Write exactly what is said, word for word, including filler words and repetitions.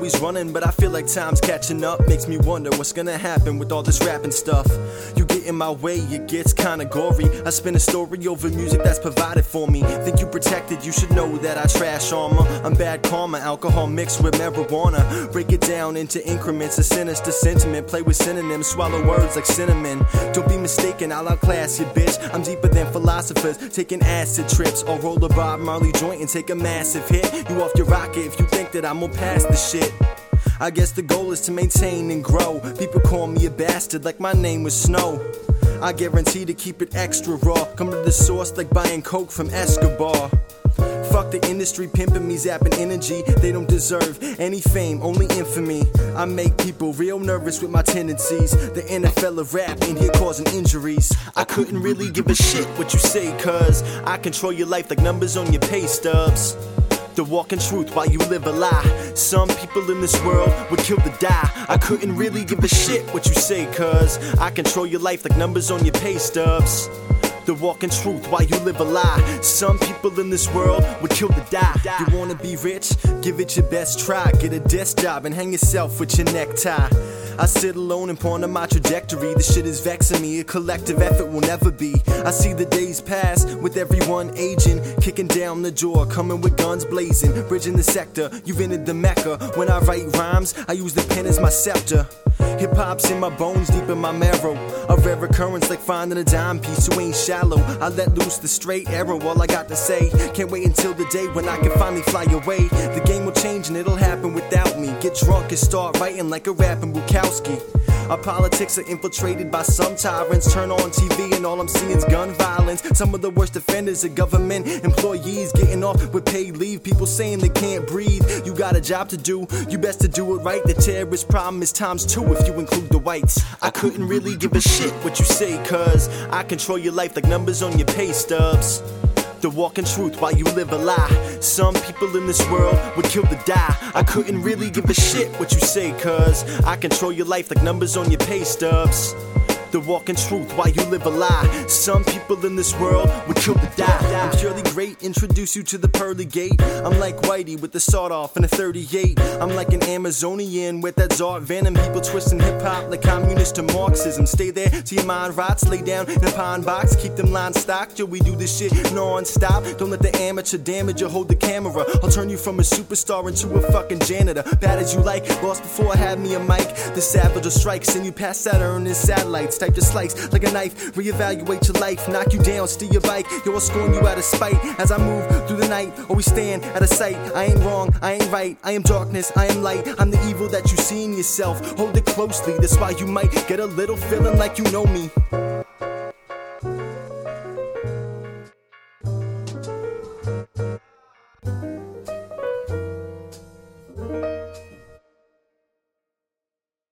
always running, but I feel like time's catching up. Makes me wonder what's gonna happen with all this rapping stuff. You get in my way, it gets kinda gory. I spin a story over music that's provided for me. Think you protected, you should know that I trash armor. I'm bad karma, alcohol mixed with marijuana. Break it down into increments, a sinister sentiment. Play with synonyms, swallow words like cinnamon. Don't be mistaken, I'll outclass you, bitch. I'm deeper than philosophers, taking acid trips. Or roll a Bob Marley joint and take a massive hit. You off your rocket if you think that I'm gonna pass the shit. I guess the goal is to maintain and grow. People call me a bastard like my name was Snow. I guarantee to keep it extra raw. Come to the source like buying coke from Escobar. Fuck the industry pimping me, zapping energy. They don't deserve any fame, only infamy. I make people real nervous with my tendencies. The N F L of rap in here causing injuries. I couldn't really give a shit what you say, cuz I control your life like numbers on your pay stubs. The walking truth while you live a lie. Some people in this world would kill to die. I couldn't really give a shit what you say, cuz I control your life like numbers on your pay stubs. The walking truth while you live a lie. Some people in this world would kill to die. You wanna be rich? Give it your best try. Get a desk job and hang yourself with your necktie. I sit alone and ponder my trajectory. This shit is vexing me, a collective effort will never be. I see the days pass with everyone aging, kicking down the door, coming with guns blazing, bridging the sector, you've entered the Mecca. When I write rhymes, I use the pen as my scepter. Hip-hop's in my bones, deep in my marrow. A rare occurrence like finding a dime piece who ain't shallow. I let loose the straight arrow, all I got to say. Can't wait until the day when I can finally fly away. The game will change and it'll happen without me. Get drunk and start writing like a rapping Bukowski. Our politics are infiltrated by some tyrants. Turn on T V and all I'm seeing is gun violence. Some of the worst offenders are government employees getting off with paid leave. People saying they can't breathe. You got a job to do, you best to do it right. The terrorist problem is times two if you include the whites. I couldn't really give a shit what you say, cuz I control your life like numbers on your pay stubs. The walking truth while you live a lie. Some people in this world would kill to die. I couldn't really give a shit what you say, cuz I control your life like numbers on your pay stubs. The walking truth while you live a lie. Some people in this world would kill to die. I'm purely great, introduce you to the pearly gate. I'm like Whitey with the sawed off and a thirty-eight. I'm like an Amazonian with that Zart venom. People twisting hip-hop like communist to Marxism. Stay there till your mind rots, lay down in a pine box. Keep them lines stocked, yo, we do this shit non-stop. Don't let the amateur damage you, hold the camera. I'll turn you from a superstar into a fucking janitor. Bad as you like, lost before I had me a mic. The savage will strike, send you past Saturn and satellites. Type to slice like a knife, reevaluate your life, knock you down, steal your bike. Yo, I'll scorn you out of spite as I move through the night. Always stand out of sight. I ain't wrong, I ain't right. I am darkness, I am light. I'm the evil that you see in yourself. Hold it closely, that's why you might get a little feeling like you know me.